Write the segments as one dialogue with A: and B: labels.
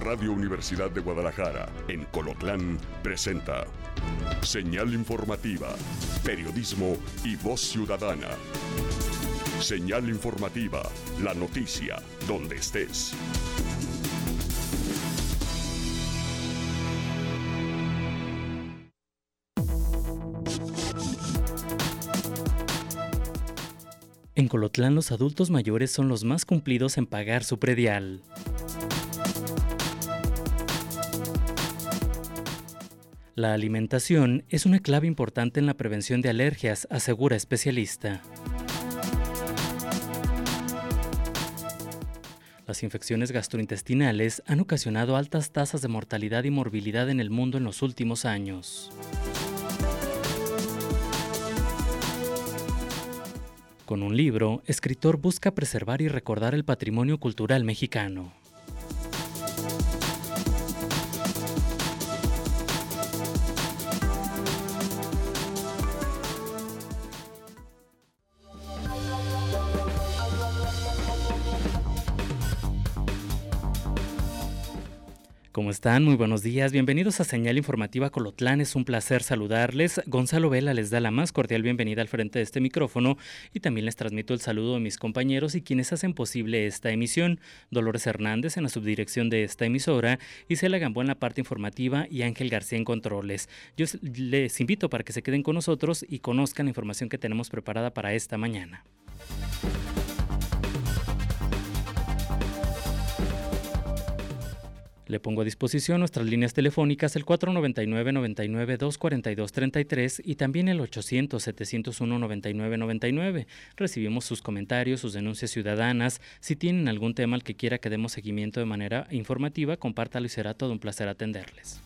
A: Radio Universidad de Guadalajara, en Colotlán, presenta Señal Informativa, periodismo y voz ciudadana. Señal Informativa, la noticia, donde estés.
B: En Colotlán, los adultos mayores son los más cumplidos en pagar su predial. La alimentación es una clave importante en la prevención de alergias, asegura especialista. Las infecciones gastrointestinales han ocasionado altas tasas de mortalidad y morbilidad en el mundo en los últimos años. Con un libro, escritor busca preservar y recordar el patrimonio cultural mexicano. ¿Cómo están? Muy buenos días. Bienvenidos a Señal Informativa Colotlán. Es un placer saludarles. Gonzalo Vela les da la más cordial bienvenida al frente de este micrófono y también les transmito el saludo de mis compañeros y quienes hacen posible esta emisión. Dolores Hernández en la subdirección de esta emisora, Isela Gamboa en la parte informativa y Ángel García en controles. Yo les invito para que se queden con nosotros y conozcan la información que tenemos preparada para esta mañana. Le pongo a disposición nuestras líneas telefónicas el 499-99-242-33 y también el 800-701-9999. Recibimos sus comentarios, sus denuncias ciudadanas. Si tienen algún tema al que quiera que demos seguimiento de manera informativa, compártalo y será todo un placer atenderles.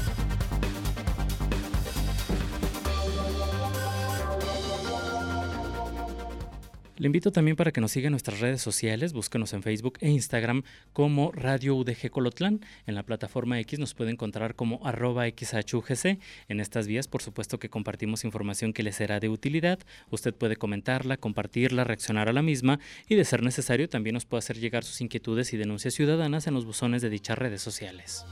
B: Le invito también para que nos siga en nuestras redes sociales, búsquenos en Facebook e Instagram como Radio UDG Colotlán. En la plataforma X nos puede encontrar como @XHUGC. En estas vías, por supuesto que compartimos información que le será de utilidad. Usted puede comentarla, compartirla, reaccionar a la misma y, de ser necesario, también nos puede hacer llegar sus inquietudes y denuncias ciudadanas en los buzones de dichas redes sociales.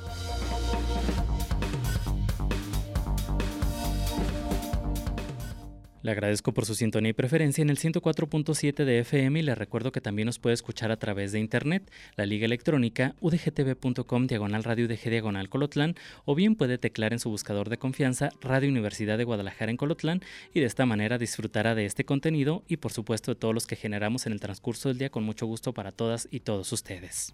B: Le agradezco por su sintonía y preferencia en el 104.7 de FM y le recuerdo que también nos puede escuchar a través de internet, la liga electrónica udgtv.com/radio UDG Colotlán, o bien puede teclear en su buscador de confianza Radio Universidad de Guadalajara en Colotlán y de esta manera disfrutará de este contenido y por supuesto de todos los que generamos en el transcurso del día con mucho gusto para todas y todos ustedes.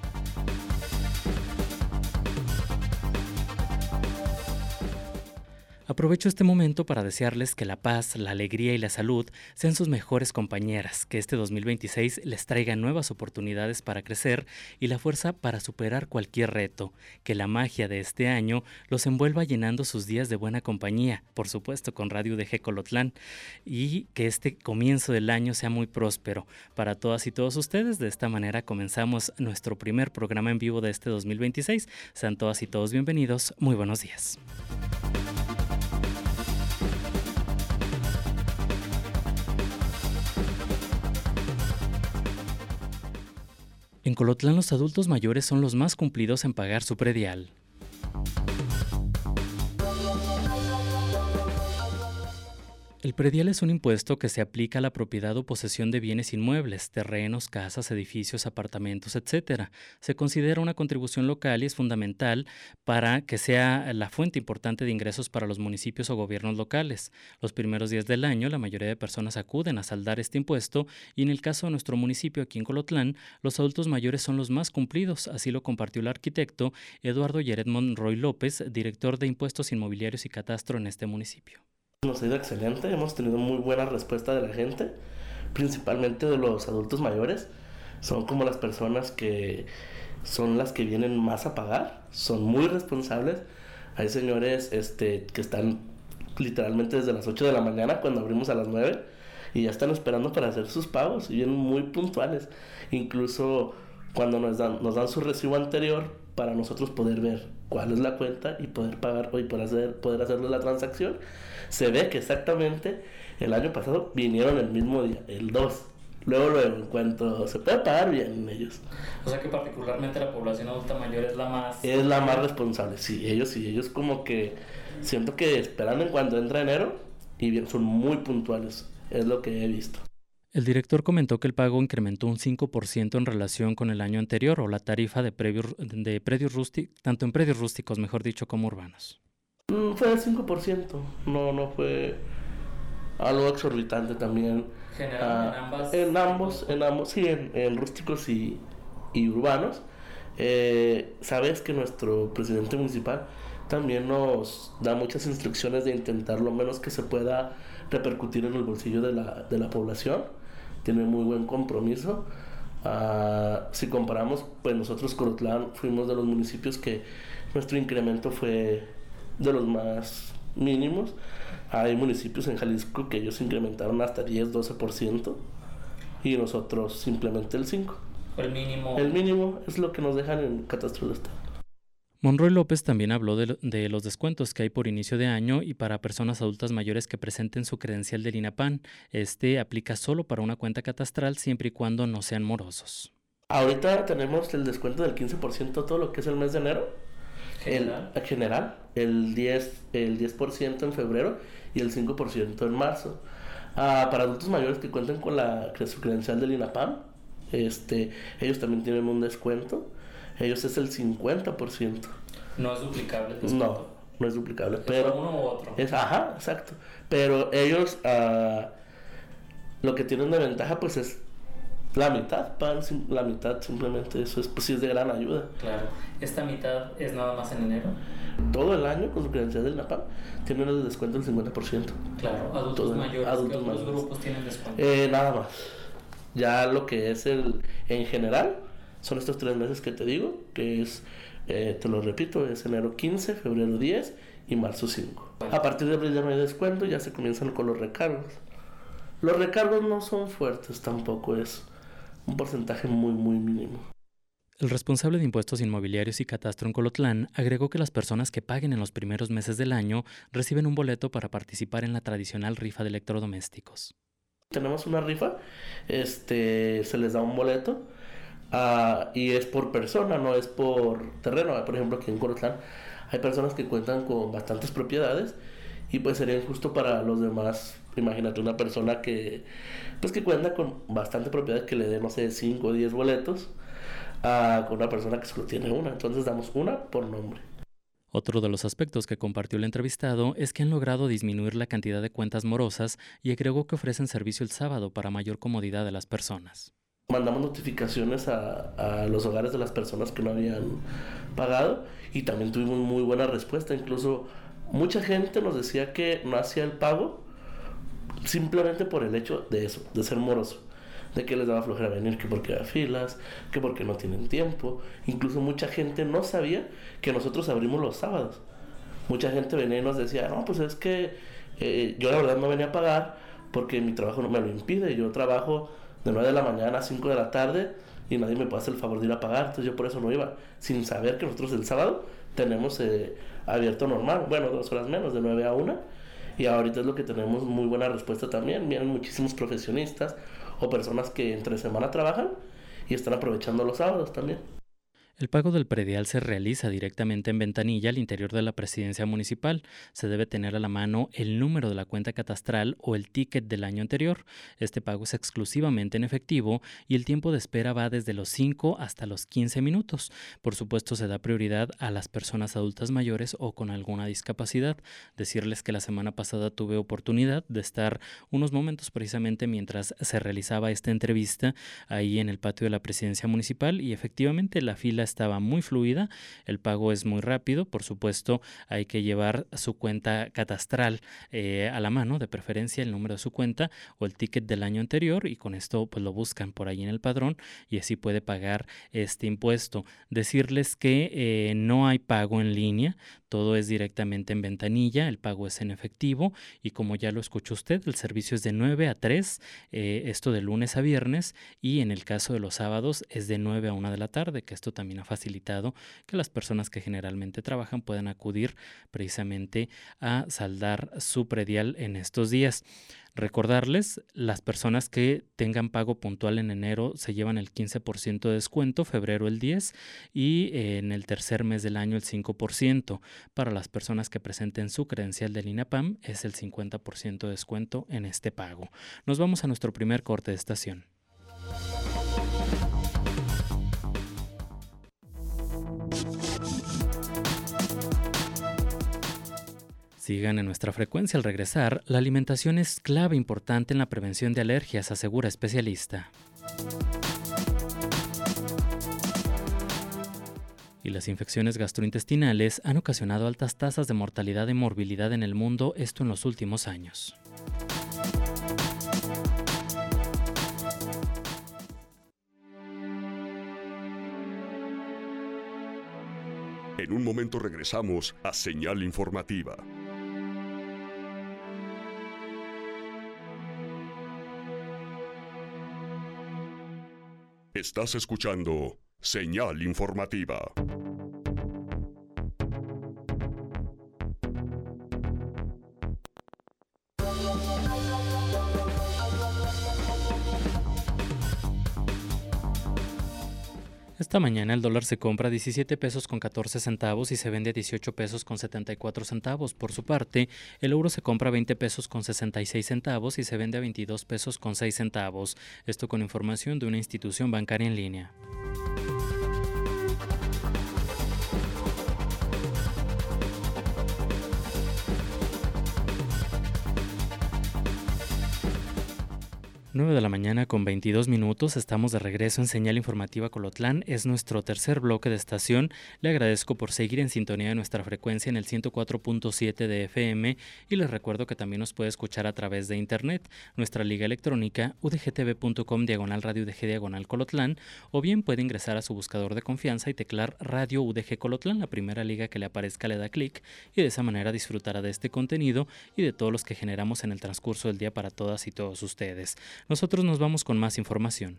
B: Aprovecho este momento para desearles que la paz, la alegría y la salud sean sus mejores compañeras, que este 2026 les traiga nuevas oportunidades para crecer y la fuerza para superar cualquier reto, que la magia de este año los envuelva llenando sus días de buena compañía, por supuesto con Radio UDG Colotlán, y que este comienzo del año sea muy próspero para todas y todos ustedes. De esta manera comenzamos nuestro primer programa en vivo de este 2026. Sean todas y todos bienvenidos. Muy buenos días. En Colotlán, los adultos mayores son los más cumplidos en pagar su predial. El predial es un impuesto que se aplica a la propiedad o posesión de bienes inmuebles, terrenos, casas, edificios, apartamentos, etc. Se considera una contribución local y es fundamental para que sea la fuente importante de ingresos para los municipios o gobiernos locales. Los primeros días del año, la mayoría de personas acuden a saldar este impuesto y en el caso de nuestro municipio aquí en Colotlán, los adultos mayores son los más cumplidos, así lo compartió el arquitecto Eduardo Yaret Monroy López, director de Impuestos Inmobiliarios y Catastro en este municipio.
C: Nos ha ido excelente, hemos tenido muy buena respuesta de la gente, principalmente de los adultos mayores. Son como las personas que son las que vienen más a pagar, son muy responsables. Hay señores que están literalmente desde las 8 de la mañana cuando abrimos a las 9 y ya están esperando para hacer sus pagos y vienen muy puntuales. Incluso cuando nos dan su recibo anterior para nosotros poder ver cuál es la cuenta y poder pagar y poder hacerle la transacción. Se ve que exactamente el año pasado vinieron el mismo día, el 2, Luego, en cuanto se puede pagar, bien ellos.
B: O sea que particularmente la población adulta mayor es la más...
C: Es la más responsable, sí, ellos como que siento que esperan en cuanto entra enero y bien, son muy puntuales, es lo que he visto.
B: El director comentó que el pago incrementó un 5% en relación con el año anterior o la tarifa de predios rústicos, tanto en predios rústicos, mejor dicho, como urbanos.
C: Fue del 5%, no fue algo exorbitante también.
B: General,
C: En ambos, sí, en rústicos y urbanos. Sabes que nuestro presidente municipal también nos da muchas instrucciones de intentar lo menos que se pueda repercutir en el bolsillo de la población. Tiene muy buen compromiso. Si comparamos, pues nosotros Colotlán fuimos de los municipios que nuestro incremento fue de los más mínimos. Hay municipios en Jalisco que ellos incrementaron hasta 10-12% y nosotros simplemente el 5%.
B: El mínimo.
C: El mínimo es lo que nos dejan en catastro del estado.
B: Monroy López también habló de los descuentos que hay por inicio de año y para personas adultas mayores que presenten su credencial del INAPAN. Este aplica solo para una cuenta catastral siempre y cuando no sean morosos.
C: Ahorita tenemos el descuento del 15% todo lo que es el mes de enero.
B: General.
C: El 10% en febrero y el 5% en marzo. Para adultos mayores que cuenten con su credencial del INAPAM, ellos también tienen un descuento. Ellos es el 50%.
B: No es duplicable el
C: descuento. No es duplicable. Pero
B: uno u otro.
C: Ajá, exacto. Pero ellos lo que tienen de ventaja pues es la mitad, pagan la mitad simplemente. Eso es, pues sí es de gran ayuda.
B: Claro. ¿Esta mitad es nada más en enero?
C: Todo el año con su credencial del INAPAM tienen el descuento del 50%.
B: Claro, adultos mayores.
C: Adultos
B: mayores. ¿Qué otros grupos tienen descuento?
C: Nada más. Ya lo que es en general son estos 3 meses que te digo, que es, te lo repito, es enero 15, febrero 10 y marzo 5. Bueno. A partir de abril ya no hay descuento, ya se comienzan con los recargos. Los recargos no son fuertes tampoco, es un porcentaje muy, muy mínimo.
B: El responsable de impuestos inmobiliarios y catastro en Colotlán agregó que las personas que paguen en los primeros meses del año reciben un boleto para participar en la tradicional rifa de electrodomésticos.
C: Tenemos una rifa, se les da un boleto. Y es por persona, no es por terreno. Por ejemplo, aquí en Colotlán hay personas que cuentan con bastantes propiedades y pues sería injusto para los demás. Imagínate una persona que cuenta con bastante propiedad que le dé, no sé, 5 o 10 boletos con una persona que solo tiene una. Entonces damos una por nombre.
B: Otro de los aspectos que compartió el entrevistado es que han logrado disminuir la cantidad de cuentas morosas y agregó que ofrecen servicio el sábado para mayor comodidad de las personas.
C: Mandamos notificaciones a los hogares de las personas que no habían pagado y también tuvimos muy buena respuesta. Incluso mucha gente nos decía que no hacía el pago simplemente por el hecho de eso, de ser moroso, de que les daba flojera venir, que porque había filas, que porque no tienen tiempo. Incluso mucha gente no sabía que nosotros abrimos los sábados. Mucha gente venía y nos decía, no, pues es que yo la verdad no venía a pagar porque mi trabajo no me lo impide. Yo trabajo de 9 de la mañana a 5 de la tarde y nadie me puede hacer el favor de ir a pagar, entonces yo por eso no iba, sin saber que nosotros el sábado tenemos abierto normal, 2 horas menos, de 9 a 1, y ahorita es lo que tenemos muy buena respuesta también. Vienen muchísimos profesionistas o personas que entre semana trabajan y están aprovechando los sábados también.
B: El pago del predial se realiza directamente en ventanilla al interior de la presidencia municipal. Se debe tener a la mano el número de la cuenta catastral o el ticket del año anterior. Este pago es exclusivamente en efectivo y el tiempo de espera va desde los 5 hasta los 15 minutos. Por supuesto, se da prioridad a las personas adultas mayores o con alguna discapacidad. Decirles que la semana pasada tuve oportunidad de estar unos momentos precisamente mientras se realizaba esta entrevista ahí en el patio de la presidencia municipal y efectivamente la fila estaba muy fluida, el pago es muy rápido, por supuesto hay que llevar su cuenta catastral a la mano, de preferencia el número de su cuenta o el ticket del año anterior y con esto pues lo buscan por ahí en el padrón y así puede pagar este impuesto. Decirles que no hay pago en línea, todo es directamente en ventanilla, el pago es en efectivo y como ya lo escuchó usted, el servicio es de 9 a 3, esto de lunes a viernes y en el caso de los sábados es de 9 a 1 de la tarde, que esto también también ha facilitado que las personas que generalmente trabajan puedan acudir precisamente a saldar su predial en estos días. Recordarles, las personas que tengan pago puntual en enero se llevan el 15% de descuento, febrero el 10% y en el tercer mes del año el 5%. Para las personas que presenten su credencial del INAPAM es el 50% de descuento en este pago. Nos vamos a nuestro primer corte de estación. Sigan en nuestra frecuencia. Al regresar, la alimentación es clave importante en la prevención de alergias, asegura especialista. Y las infecciones gastrointestinales han ocasionado altas tasas de mortalidad y morbilidad en el mundo, esto en los últimos años.
A: En un momento regresamos a Señal Informativa. Estás escuchando Señal Informativa.
B: Esta mañana el dólar se compra a 17 pesos con 14 centavos y se vende a 18 pesos con 74 centavos. Por su parte, el euro se compra a 20 pesos con 66 centavos y se vende a 22 pesos con 6 centavos. Esto con información de una institución bancaria en línea. Nueve de la mañana con 22 minutos, estamos de regreso en Señal Informativa Colotlán, es nuestro tercer bloque de estación. Le agradezco por seguir en sintonía de nuestra frecuencia en el 104.7 de FM y les recuerdo que también nos puede escuchar a través de internet, nuestra liga electrónica udgtv.com/radio UDG/Colotlán, o bien puede ingresar a su buscador de confianza y teclar Radio UDG Colotlán, la primera liga que le aparezca le da clic y de esa manera disfrutará de este contenido y de todos los que generamos en el transcurso del día para todas y todos ustedes. Nosotros nos vamos con más información.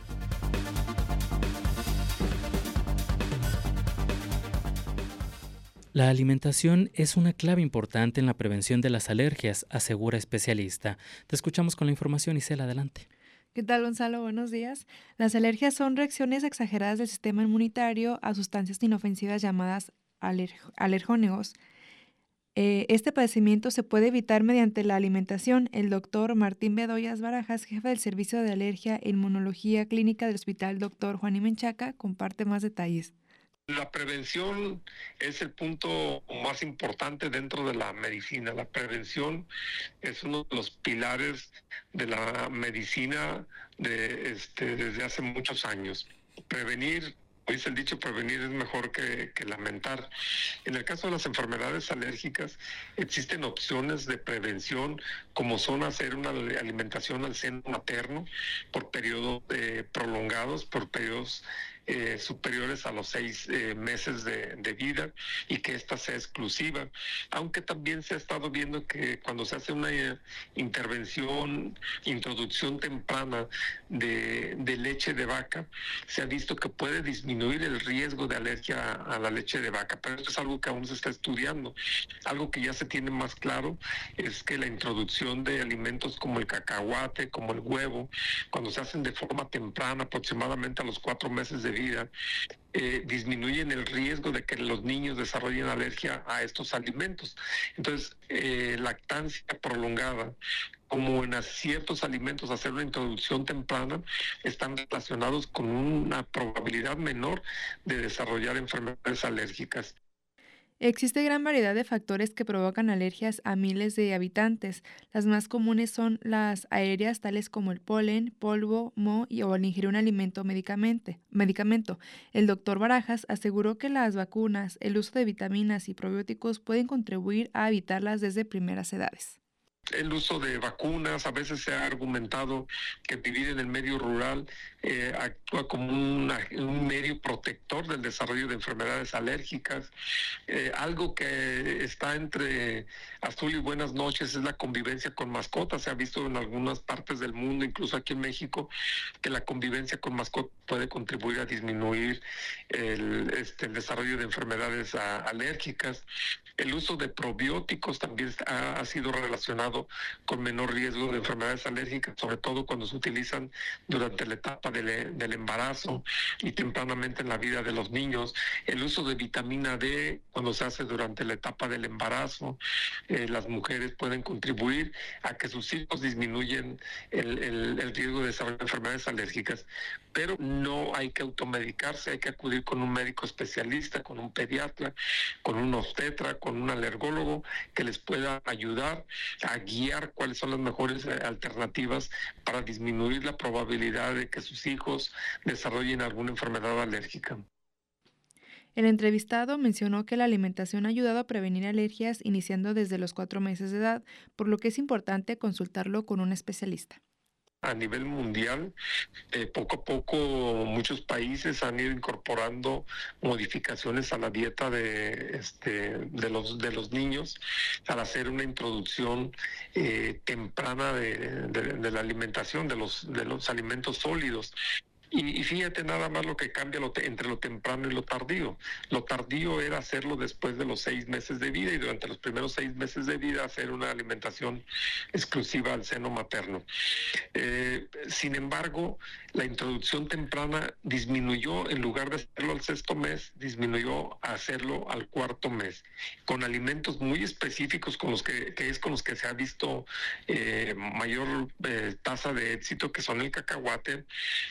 B: La alimentación es una clave importante en la prevención de las alergias, asegura especialista. Te escuchamos con la información, Isela, adelante.
D: ¿Qué tal, Gonzalo? Buenos días. Las alergias son reacciones exageradas del sistema inmunitario a sustancias inofensivas llamadas alergónicos. Este padecimiento se puede evitar mediante la alimentación. El doctor Martín Bedoyas Barajas, jefe del Servicio de Alergia e Inmunología Clínica del Hospital Dr. Juan y Menchaca, comparte más detalles.
E: La prevención es el punto más importante dentro de la medicina. La prevención es uno de los pilares de la medicina desde hace muchos años. Prevenir, dice el dicho, prevenir es mejor que lamentar. En el caso de las enfermedades alérgicas, existen opciones de prevención, como son hacer una alimentación al seno materno por periodos prolongados, por periodos superiores a los 6 meses de vida, y que esta sea exclusiva. Aunque también se ha estado viendo que cuando se hace una introducción temprana de leche de vaca, se ha visto que puede disminuir el riesgo de alergia a la leche de vaca, pero esto es algo que aún se está estudiando. Algo que ya se tiene más claro es que la introducción de alimentos como el cacahuate, como el huevo, cuando se hacen de forma temprana, aproximadamente a los 4 meses de vida, disminuyen el riesgo de que los niños desarrollen alergia a estos alimentos. Entonces, lactancia prolongada, como en ciertos alimentos hacer una introducción temprana, están relacionados con una probabilidad menor de desarrollar enfermedades alérgicas.
D: Existe gran variedad de factores que provocan alergias a miles de habitantes. Las más comunes son las aéreas, tales como el polen, polvo, moho o al ingerir un alimento o medicamento. El doctor Barajas aseguró que las vacunas, el uso de vitaminas y probióticos pueden contribuir a evitarlas desde primeras edades.
E: el uso de vacunas. A veces se ha argumentado que vivir en el medio rural actúa como un medio protector del desarrollo de enfermedades alérgicas. Algo que está entre azul y buenas noches es la convivencia con mascotas. Se ha visto en algunas partes del mundo, incluso aquí en México, que la convivencia con mascotas puede contribuir a disminuir el desarrollo de enfermedades alérgicas. El uso de probióticos también ha sido relacionado con menor riesgo de enfermedades alérgicas, sobre todo cuando se utilizan durante la etapa del embarazo y tempranamente en la vida de los niños. El uso de vitamina D cuando se hace durante la etapa del embarazo, las mujeres pueden contribuir a que sus hijos disminuyen el riesgo de desarrollo de enfermedades alérgicas. Pero no hay que automedicarse, hay que acudir con un médico especialista, con un pediatra, con un obstetra, con un alergólogo que les pueda ayudar a guiar cuáles son las mejores alternativas para disminuir la probabilidad de que sus hijos desarrollen alguna enfermedad alérgica.
D: El entrevistado mencionó que la alimentación ha ayudado a prevenir alergias iniciando desde los 4 meses de edad, por lo que es importante consultarlo con un especialista.
E: A nivel mundial, poco a poco muchos países han ido incorporando modificaciones a la dieta de los niños al hacer una introducción temprana de la alimentación, de los alimentos sólidos. Y fíjate nada más lo que cambia entre lo temprano y lo tardío. Lo tardío era hacerlo después de los 6 meses de vida y durante los primeros 6 meses de vida hacer una alimentación exclusiva al seno materno. Sin embargo, la introducción temprana disminuyó, en lugar de hacerlo al 6º mes, disminuyó a hacerlo al 4º mes, con alimentos muy específicos con los que se ha visto mayor tasa de éxito, que son el cacahuate,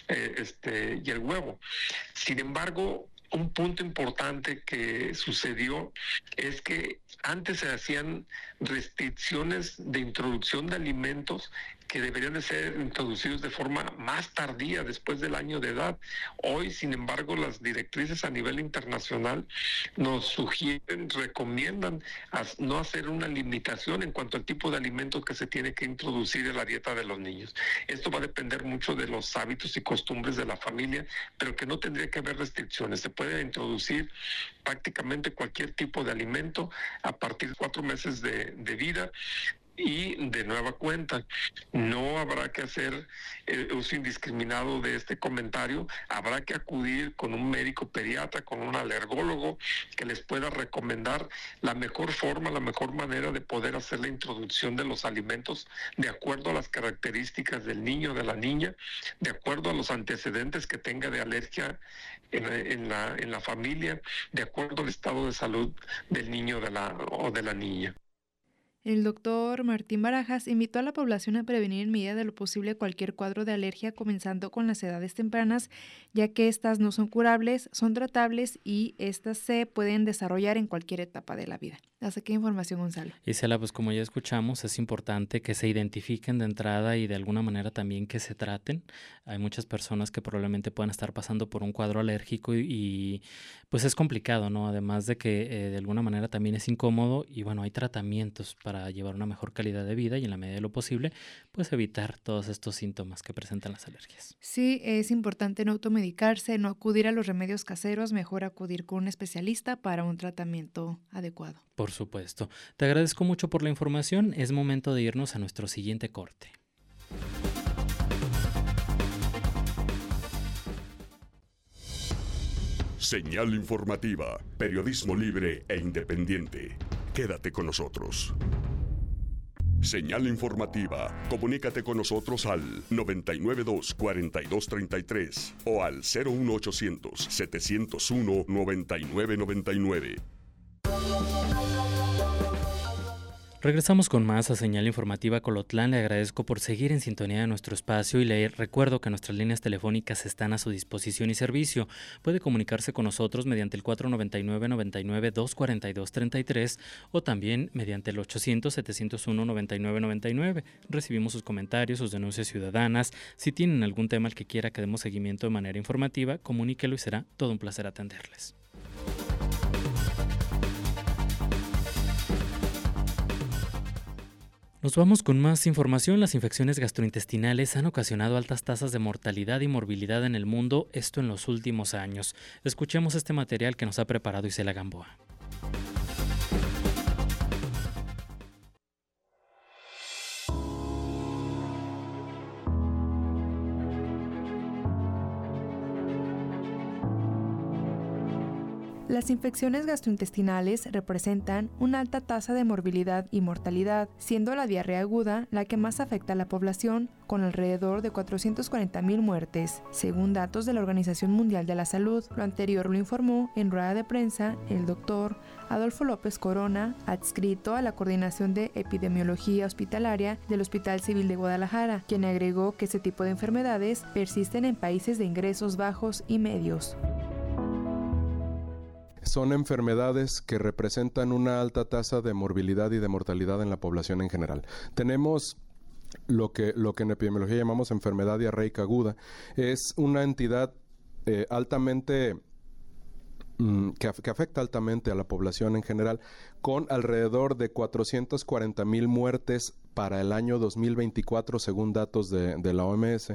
E: y el huevo. Sin embargo, un punto importante que sucedió es que antes se hacían restricciones de introducción de alimentos que deberían de ser introducidos de forma más tardía, después del año de edad. Hoy, sin embargo, las directrices a nivel internacional nos sugieren, recomiendan no hacer una limitación en cuanto al tipo de alimentos que se tiene que introducir en la dieta de los niños. Esto va a depender mucho de los hábitos y costumbres de la familia, pero que no tendría que haber restricciones. Se puede introducir prácticamente cualquier tipo de alimento a partir de 4 meses de vida. Y de nueva cuenta, no habrá que hacer uso indiscriminado de este comentario. Habrá que acudir con un médico pediatra, con un alergólogo que les pueda recomendar la mejor forma, la mejor manera de poder hacer la introducción de los alimentos de acuerdo a las características del niño o de la niña, de acuerdo a los antecedentes que tenga de alergia en la familia, de acuerdo al estado de salud del niño o de la niña.
D: El doctor Martín Barajas invitó a la población a prevenir en medida de lo posible cualquier cuadro de alergia, comenzando con las edades tempranas, ya que estas no son curables, son tratables y estas se pueden desarrollar en cualquier etapa de la vida. Hasta aquí información, Gonzalo.
B: Isela, pues como ya escuchamos, es importante que se identifiquen de entrada y de alguna manera también que se traten. Hay muchas personas que probablemente puedan estar pasando por un cuadro alérgico y pues es complicado, ¿no? Además de que de alguna manera también es incómodo y bueno, hay tratamientos para llevar una mejor calidad de vida y en la medida de lo posible, pues evitar todos estos síntomas que presentan las alergias.
D: Sí, es importante no automedicarse, no acudir a los remedios caseros, mejor acudir con un especialista para un tratamiento adecuado.
B: Por supuesto. Te agradezco mucho por la información. Es momento de irnos a nuestro siguiente corte.
A: Señal informativa, periodismo libre e independiente. Quédate con nosotros. Señal informativa. Comunícate con nosotros al 992-4233 o al 01800-701-9999.
B: Regresamos con más a Señal Informativa Colotlán. Le agradezco por seguir en sintonía de nuestro espacio y le recuerdo que nuestras líneas telefónicas están a su disposición y servicio. Puede comunicarse con nosotros mediante el 499-99-242-33 o también mediante el 800-701-9999. Recibimos sus comentarios, sus denuncias ciudadanas. Si tienen algún tema al que quiera que demos seguimiento de manera informativa, comuníquelo y será todo un placer atenderles. Nos vamos con más información. Las infecciones gastrointestinales han ocasionado altas tasas de mortalidad y morbilidad en el mundo, esto en los últimos años. Escuchemos este material que nos ha preparado Isela Gamboa.
D: Las infecciones gastrointestinales representan una alta tasa de morbilidad y mortalidad, siendo la diarrea aguda la que más afecta a la población, con alrededor de 440,000 muertes, según datos de la Organización Mundial de la Salud. Lo anterior lo informó en rueda de prensa el doctor Adolfo López Corona, adscrito a la Coordinación de Epidemiología Hospitalaria del Hospital Civil de Guadalajara, quien agregó que este tipo de enfermedades persisten en países de ingresos bajos y medios.
F: Son enfermedades que representan una alta tasa de morbilidad y de mortalidad en la población en general. Tenemos lo que en epidemiología llamamos enfermedad diarreica aguda. Es una entidad altamente que afecta altamente a la población en general, con alrededor de 440,000 muertes para el año 2024, según datos de la OMS.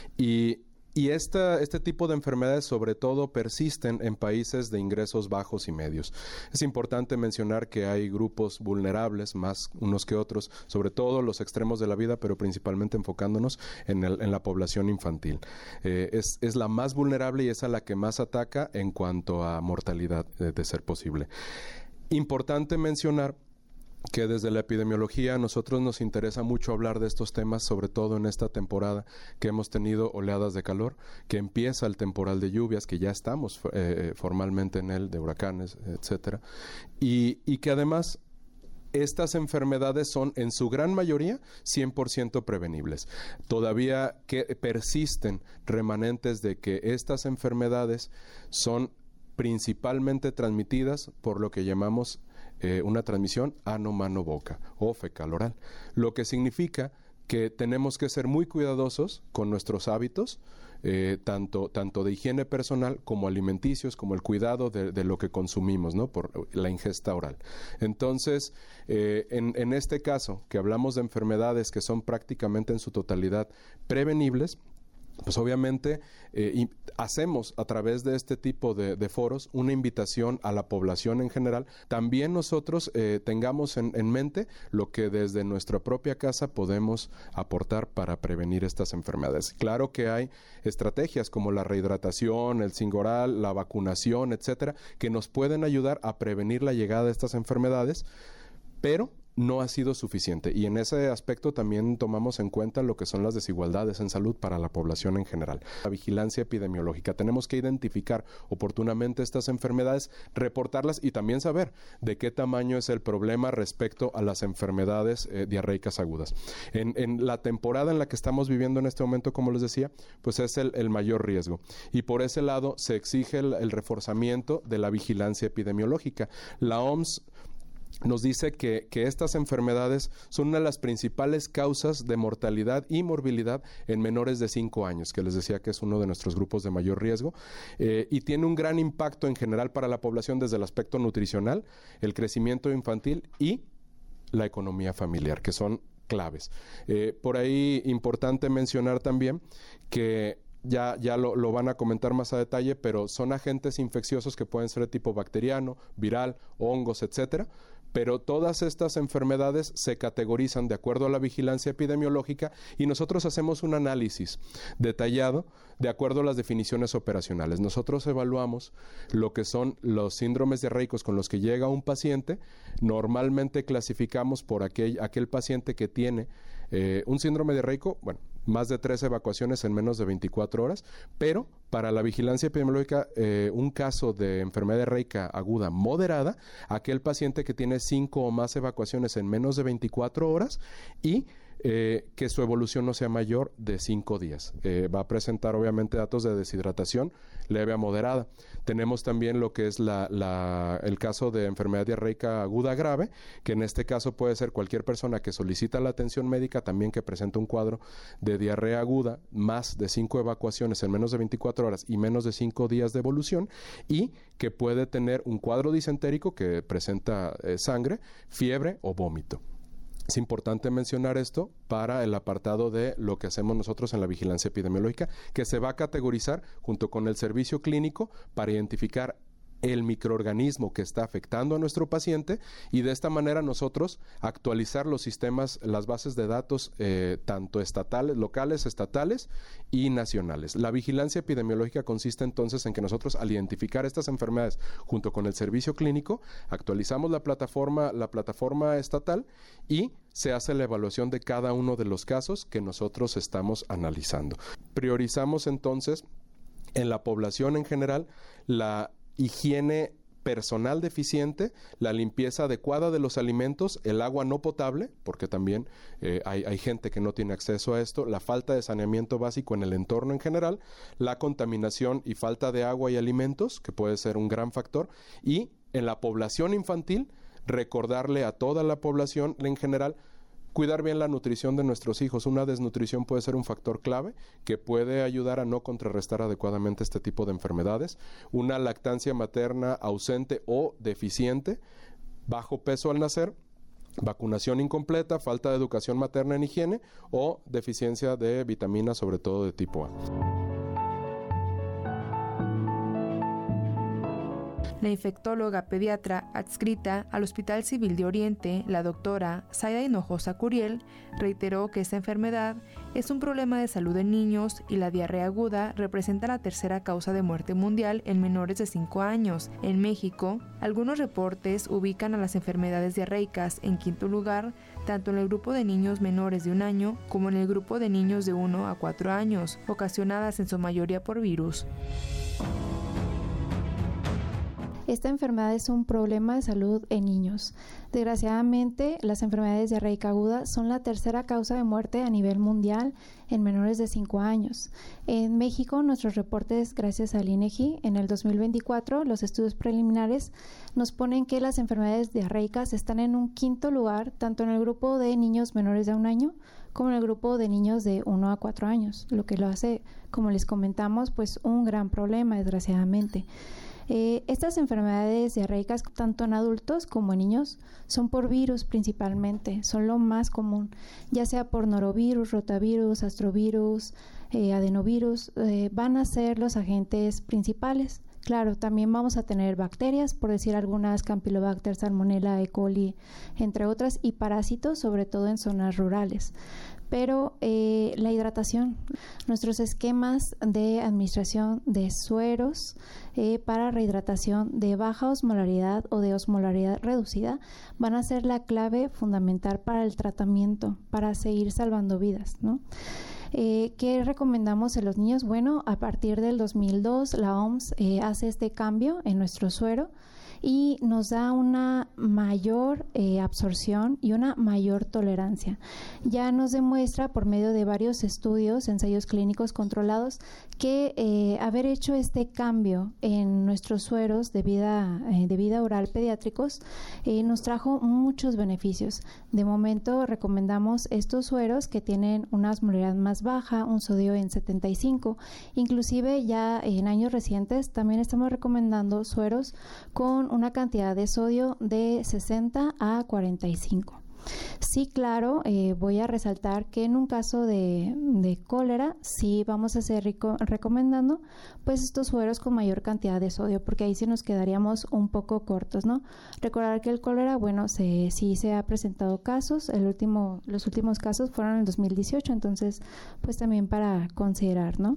F: Y este tipo de enfermedades sobre todo persisten en países de ingresos bajos y medios. Es importante mencionar que hay grupos vulnerables, más unos que otros, sobre todo los extremos de la vida, pero principalmente enfocándonos en la población infantil. Es la más vulnerable y es a la que más ataca en cuanto a mortalidad, de ser posible. Importante mencionar que desde la epidemiología a nosotros nos interesa mucho hablar de estos temas, sobre todo en esta temporada que hemos tenido oleadas de calor, que empieza el temporal de lluvias, que ya estamos formalmente en él, de huracanes, etcétera, y que además estas enfermedades son en su gran mayoría 100% prevenibles. Todavía que persisten remanentes de que estas enfermedades son principalmente transmitidas por lo que llamamos una transmisión ano-mano-boca o fecal-oral, lo que significa que tenemos que ser muy cuidadosos con nuestros hábitos, tanto de higiene personal como alimenticios, como el cuidado de lo que consumimos, ¿no?, por la ingesta oral. Entonces, en este caso, que hablamos de enfermedades que son prácticamente en su totalidad prevenibles, pues obviamente hacemos a través de este tipo de foros una invitación a la población en general. También nosotros tengamos en mente lo que desde nuestra propia casa podemos aportar para prevenir estas enfermedades. Claro que hay estrategias como la rehidratación, el zinc oral, la vacunación, etcétera, que nos pueden ayudar a prevenir la llegada de estas enfermedades, pero no ha sido suficiente, y en ese aspecto también tomamos en cuenta lo que son las desigualdades en salud para la población en general. La vigilancia epidemiológica, tenemos que identificar oportunamente estas enfermedades, reportarlas y también saber de qué tamaño es el problema respecto a las enfermedades diarreicas agudas. En la temporada en la que estamos viviendo en este momento, como les decía, pues es el mayor riesgo, y por ese lado se exige el reforzamiento de la vigilancia epidemiológica. La OMS nos dice que estas enfermedades son una de las principales causas de mortalidad y morbilidad en menores de 5 años, que les decía que es uno de nuestros grupos de mayor riesgo, y tiene un gran impacto en general para la población desde el aspecto nutricional, el crecimiento infantil y la economía familiar, que son claves. Por ahí importante mencionar también que ya lo van a comentar más a detalle, pero son agentes infecciosos que pueden ser de tipo bacteriano, viral, hongos, etcétera. Pero todas estas enfermedades se categorizan de acuerdo a la vigilancia epidemiológica y nosotros hacemos un análisis detallado de acuerdo a las definiciones operacionales. Nosotros evaluamos lo que son los síndromes diarreicos con los que llega un paciente. Normalmente clasificamos por aquel paciente que tiene un síndrome diarreico, más de 3 evacuaciones en menos de 24 horas, pero para la vigilancia epidemiológica, un caso de enfermedad diarreica aguda moderada, aquel paciente que tiene 5 o más evacuaciones en menos de 24 horas y que su evolución no sea mayor de 5 días. Va a presentar obviamente datos de deshidratación leve a moderada. Tenemos también lo que es el caso de enfermedad diarreica aguda grave, que en este caso puede ser cualquier persona que solicita la atención médica, también que presenta un cuadro de diarrea aguda, más de 5 evacuaciones en menos de 24 horas y menos de 5 días de evolución, y que puede tener un cuadro disentérico que presenta sangre, fiebre o vómito. Es importante mencionar esto para el apartado de lo que hacemos nosotros en la vigilancia epidemiológica, que se va a categorizar junto con el servicio clínico para identificar el microorganismo que está afectando a nuestro paciente y de esta manera nosotros actualizar los sistemas, las bases de datos tanto estatales, locales, estatales y nacionales. La vigilancia epidemiológica consiste entonces en que nosotros al identificar estas enfermedades junto con el servicio clínico actualizamos la plataforma estatal y se hace la evaluación de cada uno de los casos que nosotros estamos analizando. Priorizamos entonces en la población en general la higiene personal deficiente, la limpieza adecuada de los alimentos, el agua no potable, porque también hay gente que no tiene acceso a esto, la falta de saneamiento básico en el entorno en general, la contaminación y falta de agua y alimentos, que puede ser un gran factor, y en la población infantil, recordarle a toda la población en general cuidar bien la nutrición de nuestros hijos. Una desnutrición puede ser un factor clave que puede ayudar a no contrarrestar adecuadamente este tipo de enfermedades. Una lactancia materna ausente o deficiente, bajo peso al nacer, vacunación incompleta, falta de educación materna en higiene o deficiencia de vitaminas, sobre todo de tipo A.
D: La infectóloga pediatra adscrita al Hospital Civil de Oriente, la doctora Zaida Hinojosa Curiel, reiteró que esta enfermedad es un problema de salud en niños y la diarrea aguda representa la tercera causa de muerte mundial en menores de 5 años. En México, algunos reportes ubican a las enfermedades diarreicas en quinto lugar, tanto en el grupo de niños menores de 1 año como en el grupo de niños de 1 a 4 años, ocasionadas en su mayoría por virus.
G: Esta enfermedad es un problema de salud en niños. Desgraciadamente, las enfermedades diarreica aguda son la tercera causa de muerte a nivel mundial en menores de 5 años. En México, nuestros reportes, gracias al INEGI, en el 2024, los estudios preliminares nos ponen que las enfermedades diarreicas están en un quinto lugar, tanto en el grupo de niños menores de 1 año como en el grupo de niños de 1 a 4 años, lo que lo hace, como les comentamos, pues un gran problema, desgraciadamente. Estas enfermedades diarreicas, tanto en adultos como en niños, son por virus principalmente, son lo más común, ya sea por norovirus, rotavirus, astrovirus, adenovirus, van a ser los agentes principales. Claro, también vamos a tener bacterias, por decir algunas, Campylobacter, Salmonella, E. coli, entre otras, y parásitos, sobre todo en zonas rurales. Pero la hidratación, nuestros esquemas de administración de sueros para rehidratación de baja osmolaridad o de osmolaridad reducida van a ser la clave fundamental para el tratamiento, para seguir salvando vidas, ¿no? ¿Qué recomendamos en los niños? Bueno, a partir del 2002 la OMS hace este cambio en nuestro suero y nos da una mayor absorción y una mayor tolerancia. Ya nos demuestra por medio de varios estudios, ensayos clínicos controlados, que haber hecho este cambio en nuestros sueros de vida oral pediátricos nos trajo muchos beneficios. De momento recomendamos estos sueros que tienen una osmolaridad más baja, un sodio en 75, inclusive ya en años recientes también estamos recomendando sueros con una cantidad de sodio de 60 a 45. Sí, claro, voy a resaltar que en un caso de cólera sí vamos a seguir recomendando pues estos sueros con mayor cantidad de sodio, porque ahí sí nos quedaríamos un poco cortos, ¿no? Recordar que el cólera, bueno, sí se ha presentado casos, los últimos casos fueron en el 2018, entonces pues también para considerar, ¿no?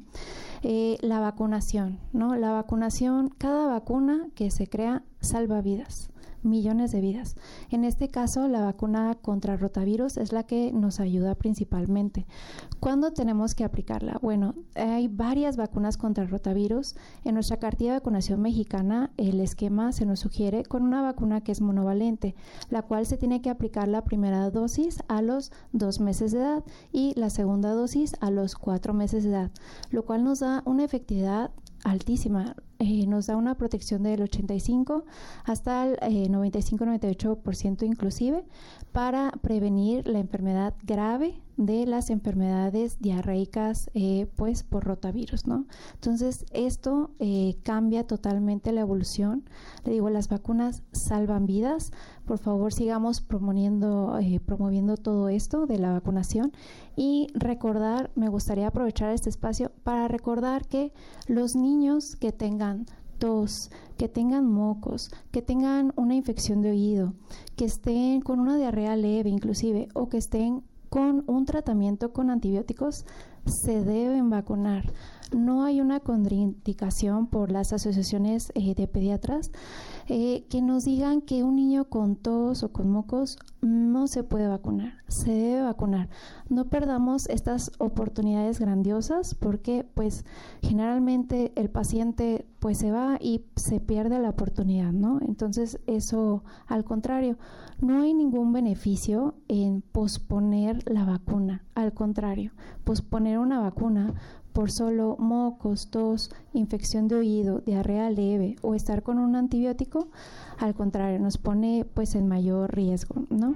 G: La vacunación, ¿no? La vacunación, cada vacuna que se crea salva vidas. Millones de vidas. En este caso, la vacuna contra rotavirus es la que nos ayuda principalmente. ¿Cuándo tenemos que aplicarla? Bueno, hay varias vacunas contra rotavirus. En nuestra cartilla de vacunación mexicana, el esquema se nos sugiere con una vacuna que es monovalente, la cual se tiene que aplicar la primera dosis a los 2 meses de edad y la segunda dosis a los 4 meses de edad, lo cual nos da una efectividad altísima. nos da una protección del 85 hasta el 95-98% inclusive para prevenir la enfermedad grave de las enfermedades diarreicas pues por rotavirus, ¿no? Entonces esto cambia totalmente la evolución. Le digo, las vacunas salvan vidas. Por favor, sigamos promoviendo todo esto de la vacunación y recordar, me gustaría aprovechar este espacio para recordar que los niños que tengan tos, que tengan mocos, que tengan una infección de oído, que estén con una diarrea leve inclusive o que estén con un tratamiento con antibióticos, se deben vacunar. No hay una contraindicación por las asociaciones de pediatras que nos digan que un niño con tos o con mocos no se puede vacunar, se debe vacunar. No perdamos estas oportunidades grandiosas porque pues generalmente el paciente pues se va y se pierde la oportunidad, ¿no? Entonces eso, al contrario, no hay ningún beneficio en posponer la vacuna, al contrario, posponer una vacuna por solo mocos, tos, infección de oído, diarrea leve o estar con un antibiótico, al contrario, nos pone pues en mayor riesgo, ¿no?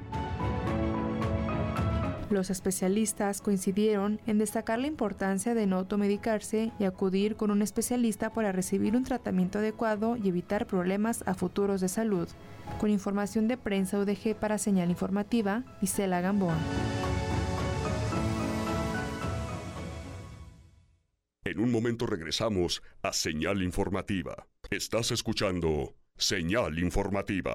D: Los especialistas coincidieron en destacar la importancia de no automedicarse y acudir con un especialista para recibir un tratamiento adecuado y evitar problemas a futuros de salud. Con información de Prensa UDG para Señal Informativa, Isela Gamboa.
A: En un momento regresamos a Señal Informativa. Estás escuchando Señal Informativa.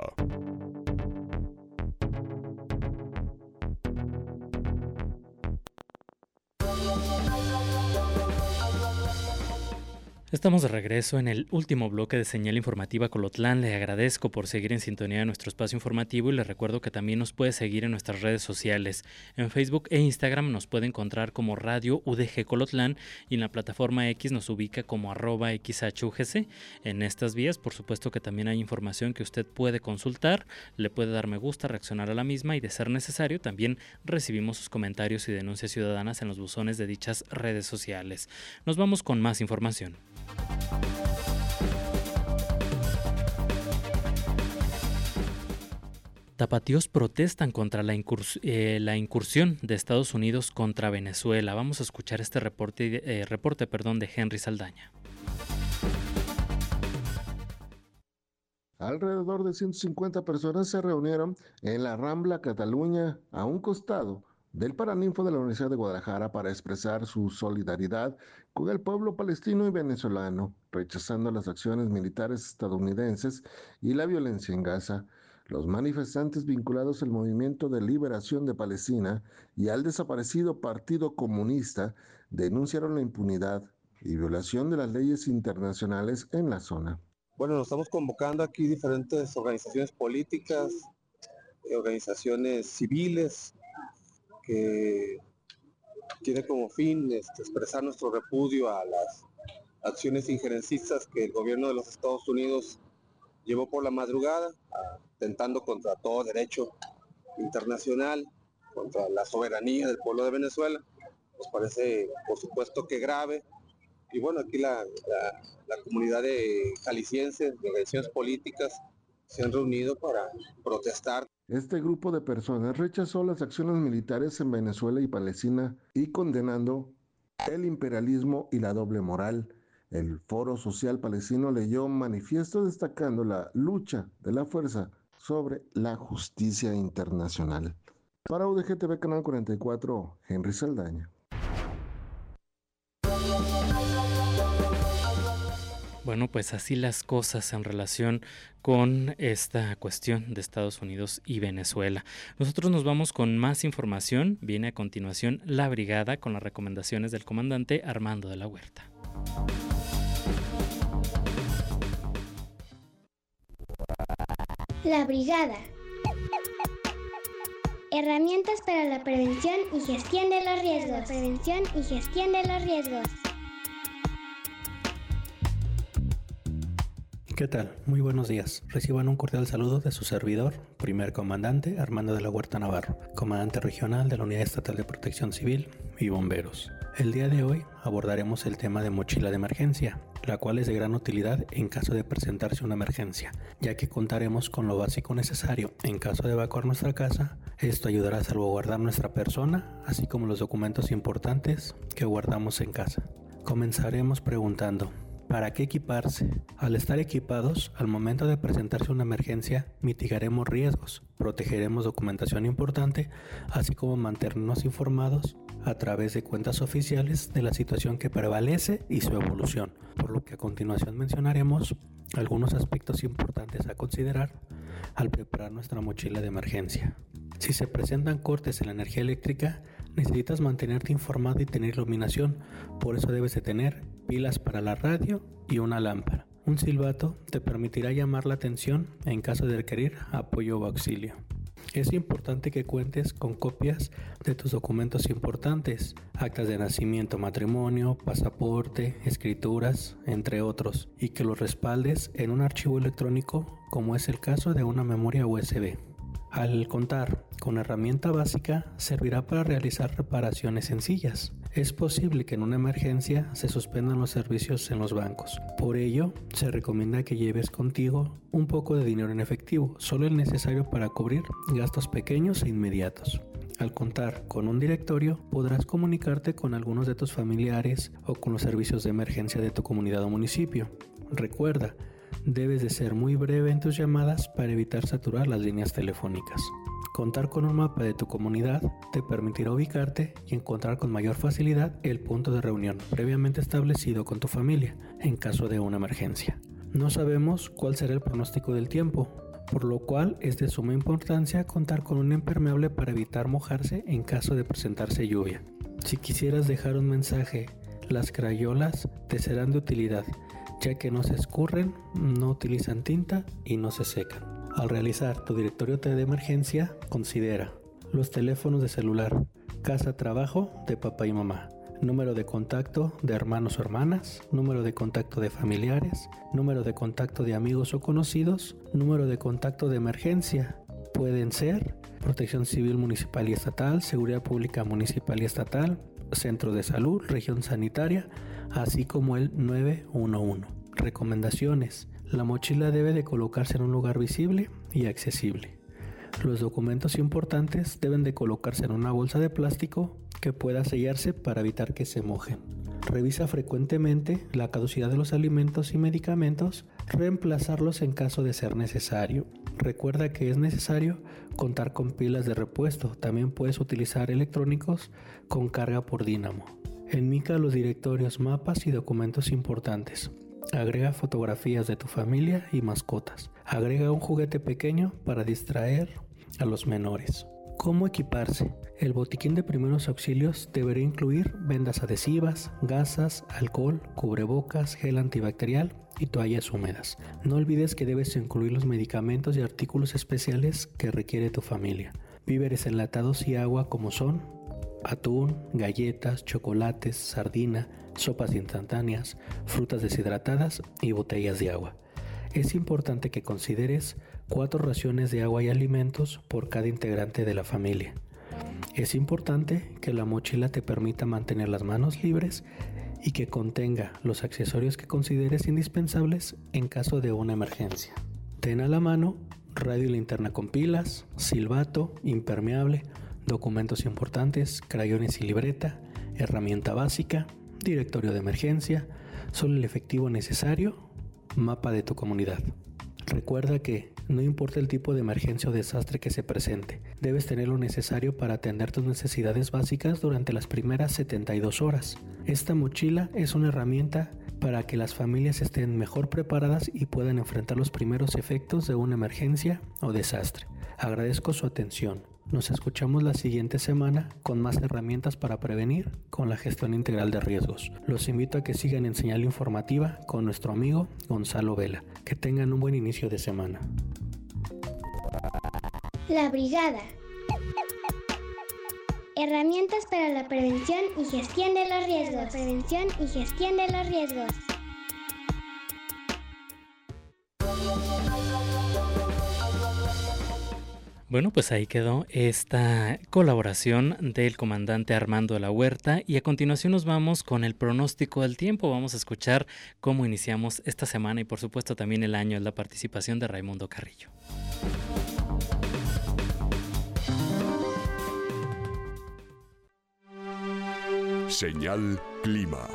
B: Estamos de regreso en el último bloque de Señal Informativa Colotlán. Le agradezco por seguir en sintonía de nuestro espacio informativo y le recuerdo que también nos puede seguir en nuestras redes sociales. En Facebook e Instagram nos puede encontrar como Radio UDG Colotlán y en la plataforma X nos ubica como @XHUGC. En estas vías, por supuesto que también hay información que usted puede consultar, le puede dar me gusta, reaccionar a la misma y de ser necesario también recibimos sus comentarios y denuncias ciudadanas en los buzones de dichas redes sociales. Nos vamos con más información. Tapatíos protestan contra la incursión de Estados Unidos contra Venezuela. Vamos a escuchar este reporte de Henry Saldaña.
H: Alrededor de 150 personas se reunieron en la Rambla Cataluña, a un costado del Paraninfo de la Universidad de Guadalajara, para expresar su solidaridad con el pueblo palestino y venezolano, rechazando las acciones militares estadounidenses y la violencia en Gaza. Los manifestantes vinculados al Movimiento de Liberación de Palestina y al desaparecido Partido Comunista denunciaron la impunidad y violación de las leyes internacionales en la zona.
I: Bueno, nos estamos convocando aquí diferentes organizaciones políticas, organizaciones civiles, que tiene como fin expresar nuestro repudio a las acciones injerencistas que el gobierno de los Estados Unidos llevó por la madrugada, atentando contra todo derecho internacional, contra la soberanía del pueblo de Venezuela. Nos parece, por supuesto, que grave. Y bueno, aquí la comunidad de jaliscienses, de organizaciones políticas, se han reunido para protestar.
H: Este grupo de personas rechazó las acciones militares en Venezuela y Palestina y condenando el imperialismo y la doble moral. El Foro Social Palestino leyó un manifiesto destacando la lucha de la fuerza sobre la justicia internacional. Para UDG TV Canal 44, Henry Saldaña.
B: Bueno, pues así las cosas en relación con esta cuestión de Estados Unidos y Venezuela. Nosotros nos vamos con más información. Viene a continuación La Brigada con las recomendaciones del comandante Armando de la Huerta.
J: La Brigada. Herramientas para la prevención y gestión de los riesgos.
K: ¿Qué tal? Muy buenos días. Reciban un cordial saludo de su servidor, primer comandante Armando de la Huerta Navarro, comandante regional de la Unidad Estatal de Protección Civil y Bomberos. El día de hoy abordaremos el tema de mochila de emergencia, la cual es de gran utilidad en caso de presentarse una emergencia, ya que contaremos con lo básico necesario en caso de evacuar nuestra casa. Esto ayudará a salvaguardar nuestra persona, así como los documentos importantes que guardamos en casa. Comenzaremos preguntando: ¿para qué equiparse? Al estar equipados, al momento de presentarse una emergencia, mitigaremos riesgos, protegeremos documentación importante, así como mantenernos informados a través de cuentas oficiales de la situación que prevalece y su evolución, por lo que a continuación mencionaremos algunos aspectos importantes a considerar al preparar nuestra mochila de emergencia. Si se presentan cortes en la energía eléctrica, necesitas mantenerte informado y tener iluminación, por eso debes de tener pilas para la radio y una lámpara. Un silbato te permitirá llamar la atención en caso de requerir apoyo o auxilio. Es importante que cuentes con copias de tus documentos importantes, actas de nacimiento, matrimonio, pasaporte, escrituras, entre otros, y que los respaldes en un archivo electrónico, como es el caso de una memoria USB. Al contar con herramienta básica, servirá para realizar reparaciones sencillas. Es posible que en una emergencia se suspendan los servicios en los bancos. Por ello, se recomienda que lleves contigo un poco de dinero en efectivo, solo el necesario para cubrir gastos pequeños e inmediatos. Al contar con un directorio, podrás comunicarte con algunos de tus familiares o con los servicios de emergencia de tu comunidad o municipio. Recuerda, debes de ser muy breve en tus llamadas para evitar saturar las líneas telefónicas. Contar con un mapa de tu comunidad te permitirá ubicarte y encontrar con mayor facilidad el punto de reunión previamente establecido con tu familia en caso de una emergencia. No sabemos cuál será el pronóstico del tiempo, por lo cual es de suma importancia contar con un impermeable para evitar mojarse en caso de presentarse lluvia. Si quisieras dejar un mensaje, las crayolas te serán de utilidad, ya que no se escurren, no utilizan tinta y no se secan. Al realizar tu directorio de emergencia, considera los teléfonos de celular, casa-trabajo de papá y mamá, número de contacto de hermanos o hermanas, número de contacto de familiares, número de contacto de amigos o conocidos, número de contacto de emergencia. Pueden ser Protección Civil Municipal y Estatal, Seguridad Pública Municipal y Estatal, Centro de Salud, Región Sanitaria, así como el 911. Recomendaciones: la mochila debe de colocarse en un lugar visible y accesible. Los documentos importantes deben de colocarse en una bolsa de plástico que pueda sellarse para evitar que se mojen. Revisa frecuentemente la caducidad de los alimentos y medicamentos, reemplazarlos en caso de ser necesario. Recuerda que es necesario contar con pilas de repuesto. También puedes utilizar electrónicos con carga por dínamo. Enmica los directorios, mapas y documentos importantes. Agrega fotografías de tu familia y mascotas. Agrega un juguete pequeño para distraer a los menores. ¿Cómo equiparse? El botiquín de primeros auxilios deberá incluir vendas adhesivas, gasas, alcohol, cubrebocas, gel antibacterial y toallas húmedas. No olvides que debes incluir los medicamentos y artículos especiales que requiere tu familia. Víveres enlatados y agua como son atún, galletas, chocolates, sardina, sopas instantáneas, frutas deshidratadas y botellas de agua. Es importante que consideres 4 raciones de agua y alimentos por cada integrante de la familia. Es importante que la mochila te permita mantener las manos libres y que contenga los accesorios que consideres indispensables en caso de una emergencia. Ten a la mano radio y linterna con pilas, silbato, impermeable, documentos importantes, crayones y libreta, herramienta básica, directorio de emergencia, solo el efectivo necesario, mapa de tu comunidad. Recuerda que no importa el tipo de emergencia o desastre que se presente, debes tener lo necesario para atender tus necesidades básicas durante las primeras 72 horas. Esta mochila es una herramienta para que las familias estén mejor preparadas y puedan enfrentar los primeros efectos de una emergencia o desastre. Agradezco su atención. Nos escuchamos la siguiente semana con más herramientas para prevenir con la gestión integral de riesgos. Los invito a que sigan en Señal Informativa con nuestro amigo Gonzalo Vela. Que tengan un buen inicio de semana.
J: La Brigada. Herramientas para la prevención y gestión de los riesgos.
B: Bueno, pues ahí quedó esta colaboración del comandante Armando de la Huerta y a continuación nos vamos con el pronóstico del tiempo. Vamos a escuchar cómo iniciamos esta semana y por supuesto también el año, la participación de Raimundo Carrillo.
A: Señal Clima.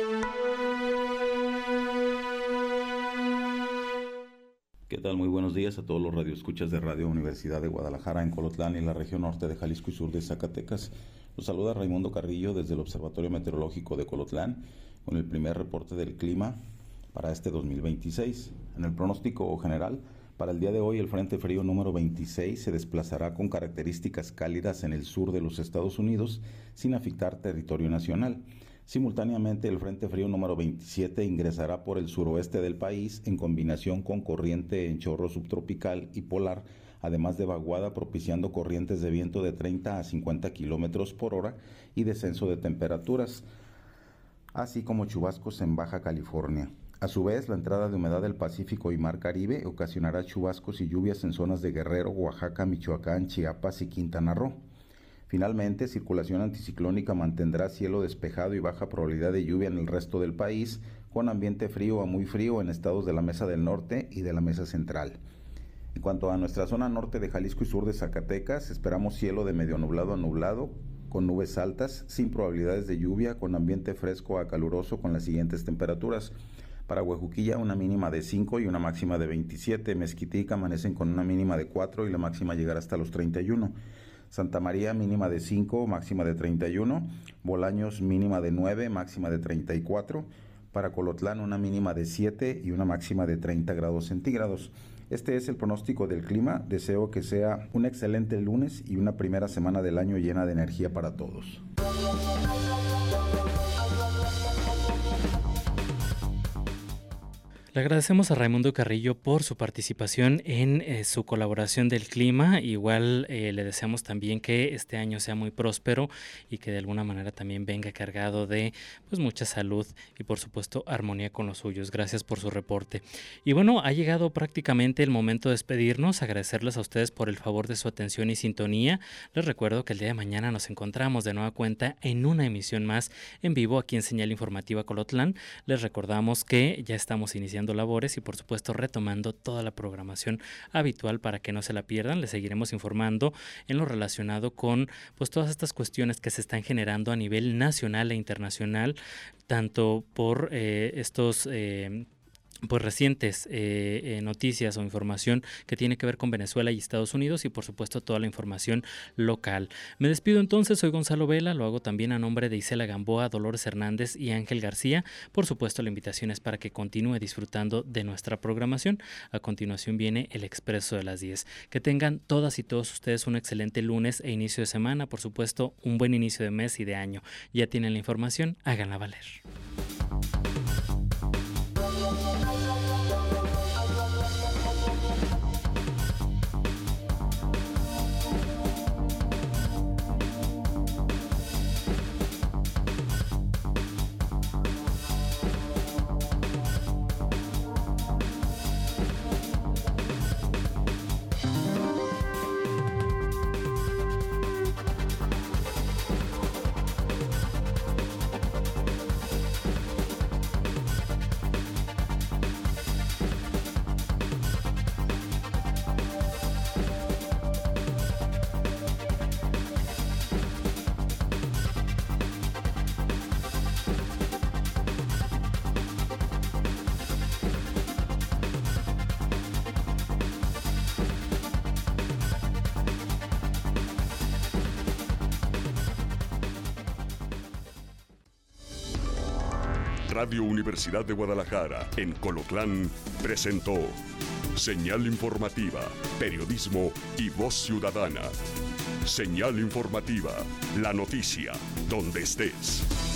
L: ¿Qué tal? Muy buenos días a todos los radioescuchas de Radio Universidad de Guadalajara en Colotlán y en la región norte de Jalisco y sur de Zacatecas. Los saluda Raimundo Carrillo desde el Observatorio Meteorológico de Colotlán con el primer reporte del clima para este 2026. En el pronóstico general, para el día de hoy el Frente Frío número 26 se desplazará con características cálidas en el sur de los Estados Unidos sin afectar territorio nacional. Simultáneamente, el Frente Frío número 27 ingresará por el suroeste del país en combinación con corriente en chorro subtropical y polar, además de vaguada propiciando corrientes de viento de 30 a 50 kilómetros por hora y descenso de temperaturas, así como chubascos en Baja California. A su vez, la entrada de humedad del Pacífico y Mar Caribe ocasionará chubascos y lluvias en zonas de Guerrero, Oaxaca, Michoacán, Chiapas y Quintana Roo. Finalmente, circulación anticiclónica mantendrá cielo despejado y baja probabilidad de lluvia en el resto del país, con ambiente frío a muy frío en estados de la Mesa del Norte y de la Mesa Central. En cuanto a nuestra zona norte de Jalisco y sur de Zacatecas, esperamos cielo de medio nublado a nublado, con nubes altas, sin probabilidades de lluvia, con ambiente fresco a caluroso con las siguientes temperaturas. Para Huejuquilla, una mínima de 5 y una máxima de 27. Mezquitic amanecen con una mínima de 4 y la máxima llegará hasta los 31. Santa María, mínima de 5, máxima de 31. Bolaños, mínima de 9, máxima de 34. Para Colotlán, una mínima de 7 y una máxima de 30 grados centígrados. Este es el pronóstico del clima. Deseo que sea un excelente lunes y una primera semana del año llena de energía para todos.
B: Le agradecemos a Raimundo Carrillo por su participación en su colaboración del clima. Igual le deseamos también que este año sea muy próspero y que de alguna manera también venga cargado de pues mucha salud y por supuesto armonía con los suyos. Gracias por su reporte. Y bueno, ha llegado prácticamente el momento de despedirnos, agradecerles a ustedes por el favor de su atención y sintonía. Les recuerdo que el día de mañana nos encontramos de nueva cuenta en una emisión más en vivo aquí en Señal Informativa Colotlán. Les recordamos que ya estamos iniciando labores y por supuesto retomando toda la programación habitual para que no se la pierdan. Les seguiremos informando en lo relacionado con pues todas estas cuestiones que se están generando a nivel nacional e internacional, tanto por estos pues recientes noticias o información que tiene que ver con Venezuela y Estados Unidos y por supuesto toda la información local. Me despido entonces, soy Gonzalo Vela, lo hago también a nombre de Isela Gamboa, Dolores Hernández y Ángel García. Por supuesto la invitación es para que continúe disfrutando de nuestra programación. A continuación viene el Expreso de las 10. Que tengan todas y todos ustedes un excelente lunes e inicio de semana, por supuesto un buen inicio de mes y de año. Ya tienen la información, háganla valer.
A: Radio Universidad de Guadalajara, en Colotlán, presentó Señal Informativa, Periodismo y Voz Ciudadana. Señal Informativa, la noticia, donde estés.